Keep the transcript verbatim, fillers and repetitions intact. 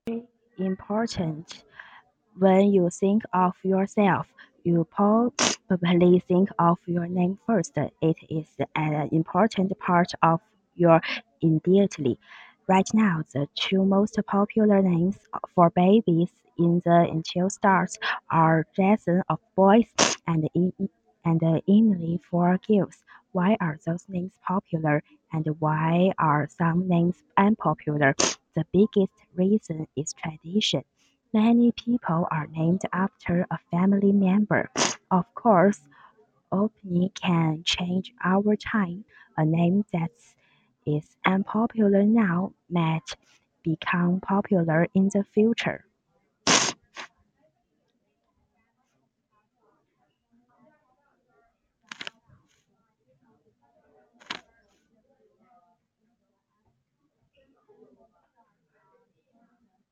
Important. When you think of yourself, you probably think of your name first. It is an important part of your identity. Right now, the two most popular names for babies in the initial stars are Jason of boys and E- and Emily for girls. Why are those names popular and why are some names unpopular? The biggest reason is tradition. Many people are named after a family member. Of course, opinion can change over time. A name that is unpopular now might become popular in the future.